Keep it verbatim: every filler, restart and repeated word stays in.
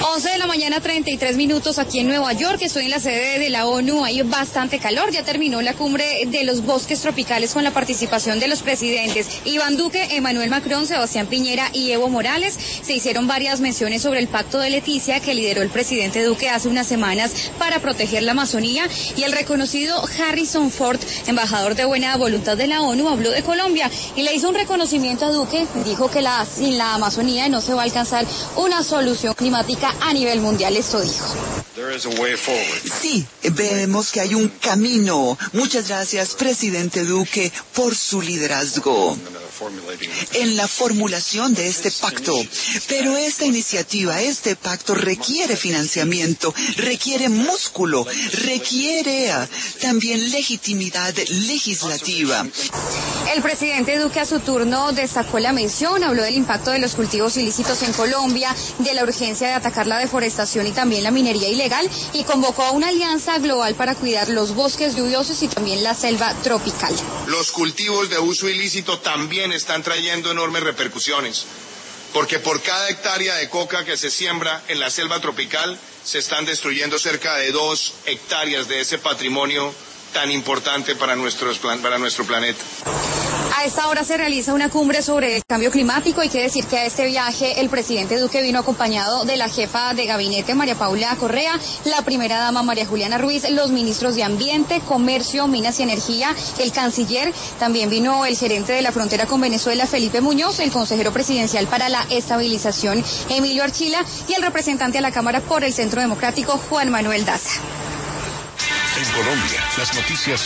once de la mañana, treinta y tres minutos aquí en Nueva York. Estoy en la sede de la ONU. Hay bastante calor. Ya terminó la cumbre de los bosques tropicales con la participación de los presidentes Iván Duque, Emmanuel Macron, Sebastián Piñera y Evo Morales. Se hicieron varias menciones sobre el Pacto de Leticia que lideró el presidente Duque hace unas semanas para proteger la Amazonía. Y el reconocido Harrison Ford, embajador de buena voluntad de la ONU, habló de Colombia y le hizo un reconocimiento a Duque. Dijo que la, sin la Amazonía no se va a alcanzar una solución climática a nivel mundial. Esto dijo. Sí, vemos que hay un camino. Muchas gracias, presidente Duque, por su liderazgo en la formulación de este pacto. Pero esta iniciativa, este pacto requiere financiamiento, requiere músculo, requiere también legitimidad legislativa. El presidente Duque a su turno destacó la mención, habló del impacto de los cultivos ilícitos en Colombia, de la urgencia de atacar la deforestación y también la minería ilegal, y convocó a una alianza global para cuidar los bosques lluviosos y también la selva tropical. Los cultivos de uso ilícito también están trayendo enormes repercusiones, porque por cada hectárea de coca que se siembra en la selva tropical se están destruyendo cerca de dos hectáreas de ese patrimonio tan importante para, nuestros, para nuestro planeta. A esta hora se realiza una cumbre sobre el cambio climático. Hay que decir que a este viaje el presidente Duque vino acompañado de la jefa de gabinete María Paula Correa, la primera dama María Juliana Ruiz, los ministros de Ambiente, Comercio, Minas y Energía, el canciller. También vino el gerente de la frontera con Venezuela, Felipe Muñoz, el consejero presidencial para la estabilización, Emilio Archila, y el representante a la Cámara por el Centro Democrático, Juan Manuel Daza. En Colombia, las noticias